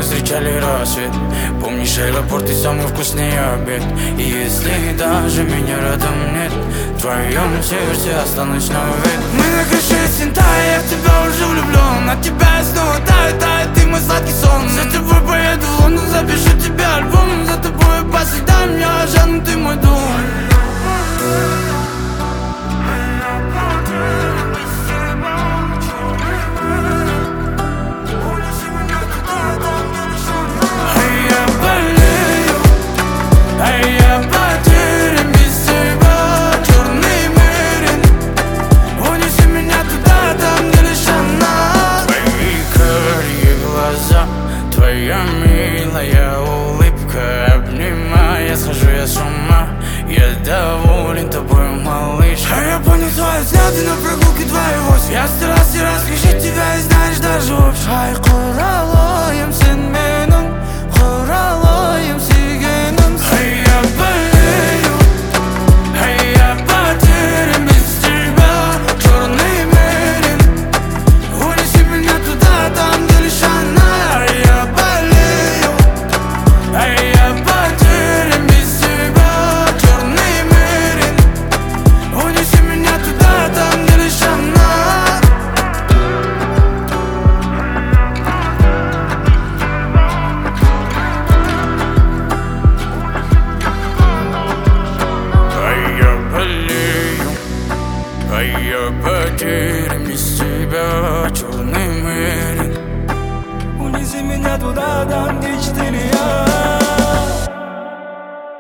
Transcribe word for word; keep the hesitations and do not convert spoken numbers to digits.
встречали рассвет. Помнишь аэропорт и самый вкусный обед? И если даже меня рядом нет, в твоем сердце останусь навек. Мы на крыше Синтая, я в тебя уже влюблен. От тебя я снова таю, таю, ты мой сладкий сон. За тобой поеду в Лондон, запишу тебе альбом. За тобой по следам я жанну, ты мой дом. Твоя милая улыбка обнимая, схожу я с ума. Я доволен тобой, малыш. А я понял твои взгляды на прогулке двоевось. Я старался раскричать тебя и знаешь даже общий. Ай, құралайым сен менің, құралайым сүйгенім. Ай, я болею, ай, я потерян без тебя. Черный мерин, унеси меня туда, там где лишь она. А я потерян без тебя, черный мерин. Унеси меня туда, там где четыре я.